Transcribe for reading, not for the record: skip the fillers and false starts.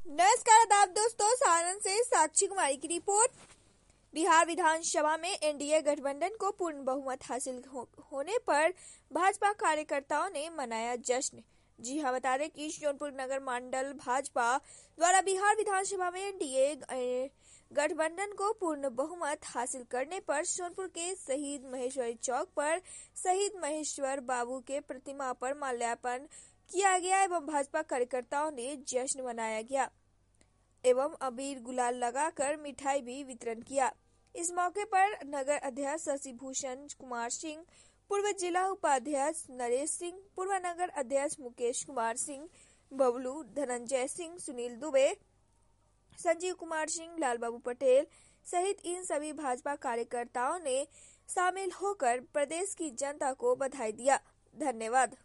नमस्कार आदाब दोस्तों, सारण से साक्षी कुमारी की रिपोर्ट। बिहार विधानसभा में एनडीए गठबंधन को पूर्ण बहुमत हासिल होने पर भाजपा कार्यकर्ताओं ने मनाया जश्न। जी हां, बता दें कि जौनपुर नगर मंडल भाजपा द्वारा बिहार विधानसभा में एनडीए गठबंधन को पूर्ण बहुमत हासिल करने पर सोनपुर के शहीद महेश्वरी चौक पर शहीद महेश्वर बाबू के प्रतिमा पर माल्यार्पण किया गया एवं भाजपा कार्यकर्ताओं ने जश्न मनाया गया एवं अबीर गुलाल लगाकर मिठाई भी वितरण किया। इस मौके पर नगर अध्यक्ष शशि भूषण कुमार सिंह, पूर्व जिला उपाध्यक्ष नरेश सिंह, पूर्व नगर अध्यक्ष मुकेश कुमार सिंह, बबलू, धनंजय सिंह, सुनील दुबे, संजीव कुमार सिंह, लाल बाबू पटेल सहित इन सभी भाजपा कार्यकर्ताओं ने शामिल होकर प्रदेश की जनता को बधाई दिया। धन्यवाद।